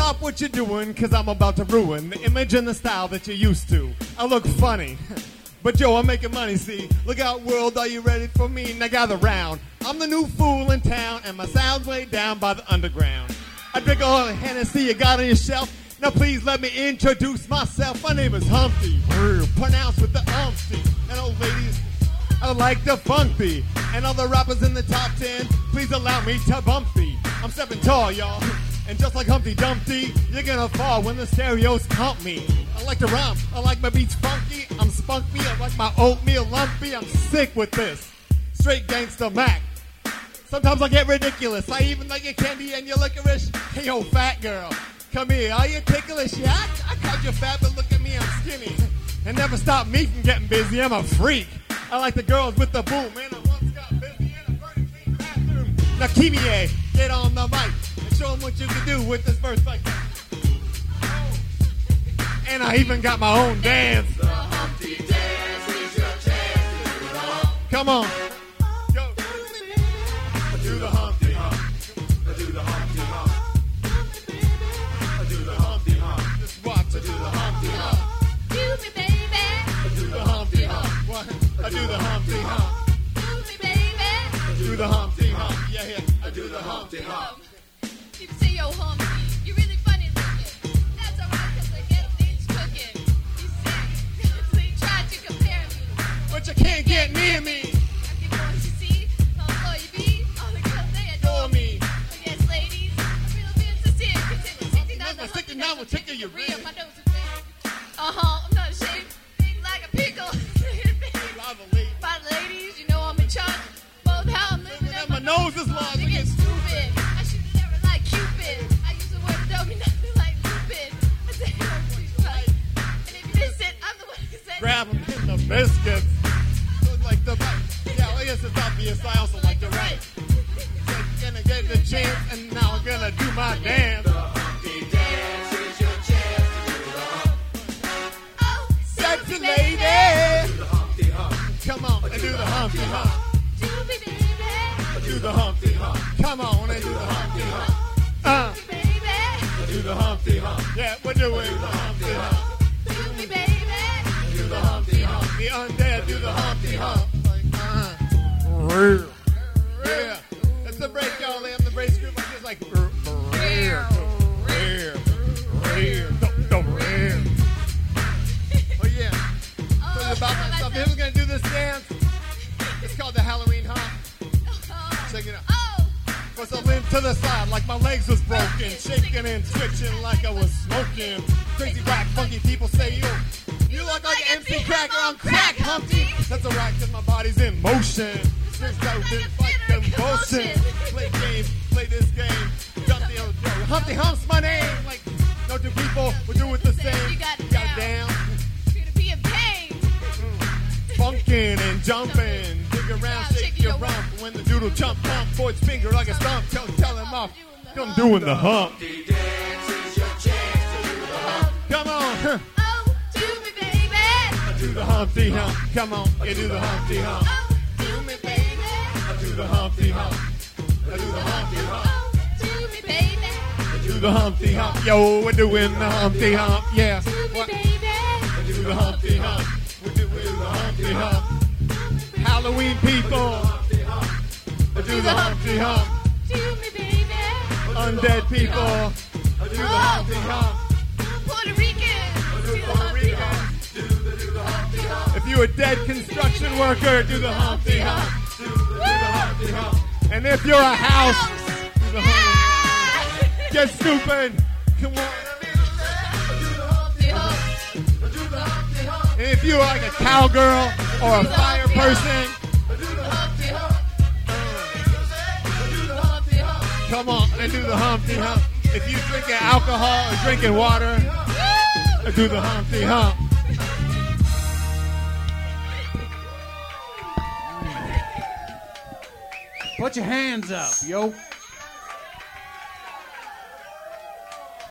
stop what you're doing, cause I'm about to ruin the image and the style that you're used to. I look funny, but yo, I'm making money, see? Look out, world, are you ready for me? Now gather round. I'm the new fool in town, and my sound's way down by the underground. I drink all the Hennessy you got on your shelf. Now please let me introduce myself. My name is Humpty, pronounced with the umpty. And old ladies, I like the funky. And all the rappers in the top 10, please allow me to bumpy. I'm stepping tall, y'all. And just like Humpty Dumpty, you're gonna fall when the stereos count me. I like to rhyme, I like my beats funky. I'm spunky, I like my oatmeal lumpy. I'm sick with this, straight gangsta Mac. Sometimes I get ridiculous, I even like your candy and your licorice. Hey yo, fat girl, come here, are you ticklish? Yeah, I called you fat, but look at me, I'm skinny. And never stop me from getting busy, I'm a freak. I like the girls with the boom, man, I once got busy in a very clean bathroom. Now Kimie, get on the mic. Show them what you can do with this verse like that. And I even got my own dance. The Humpty Dance is your chance to do the hump. Come on. Go. Do the Humpty Hump. Do the Humpty Hump. Do the Humpty Hump. Just watch it. Do the Humpty Hump. Do me, baby. Do the Humpty Hump. What? I do the Humpty Hump. Do me, baby. Do the Humpty Hump. Yeah, yeah. I do the Humpty Hump. People say, yo, Humpty, you're really funny looking. That's alright, cause I get things cooking. You say, so you tried to compare me. But you can't get near me. I can want to see how low you be. All the girls, they adore me. Oh, yes, ladies, I'm real being sincere. Continue sitting down the Sitting down will tickle your real. rear. My nose is big. I'm not ashamed. Big like a pickle. By the ladies, you know I'm in charge. Both how I'm living And my nose is long. They get stupid. I should have never liked Cupid. I use the word don't be nothing like Cupid. I say, oh, she's right. And if you miss it, I'm the one who said Grab them in the biscuits. Look like the right. Yeah, well, yes, it's obvious. I also like the right. So gonna get the chance, and now I'm gonna do my dance. The Humpty Dance is your chance to do the hump. Oh, Sexy lady. Do the Humpty Hump. Come on and do the Humpty Hump. do me, baby. Do the Humpty Hump. Come on and do the Humpty Hump. Do me, baby. Do the Humpty Hump. Yeah, we're doing the Humpty Hump. Do me, baby. Do the Humpty Hump. The undead do the Humpty Hump. Like, yeah. That's the break, y'all. They have the brace group. I'm just like, oh yeah. Tell you about myself. Who's gonna do this dance? It's called the Halloween Hump. Check it out. Oh, Was I limp to the side like my legs was broken, shaking and twitching like I was smoking. Crazy whack, funky people say you look like an MC Cracker on crack, Humpty. That's alright, cause my body's in motion. Spins out in like convulsion. Play games, play this game. Humpty, Humpty Hump's my name. Like, no two people will do it the same. You got it down. you're gonna be in pain. Funkin' and jumping, dig around, shake your rump. When the doodle jump, pump, boy's finger like a stump. Tell him off. I'm doing the hump. Humpty Dance is your chance to do the hump. Come on, Oh, do me, baby. do the Humpty Hump. Come on, you do the Humpty Hump. Oh, do me, baby. Do the Humpty Hump. Do the Humpty Hump. Oh, do me, baby. Do the Humpty Hump. Yo, we're doing the Humpty Hump. Yeah. Do me, What? baby. Do the Humpty Hump. We're doing the Humpty Hump. Halloween people. Do the Humpty Hump. Do me, baby. Undead people. Do the Humpty Hump. Puerto Rican. Do the Humpty Hump. If you a dead construction worker, do the Humpty Hump. Do the Humpty Hump. And if you're a house, do the Humpty Hump. Get stupid. Come on. And if you're like a cowgirl or a fire person, come on and do the Humpty Hump. If you drinking alcohol or drinking water, do the Humpty Hump. Put your hands up, yo.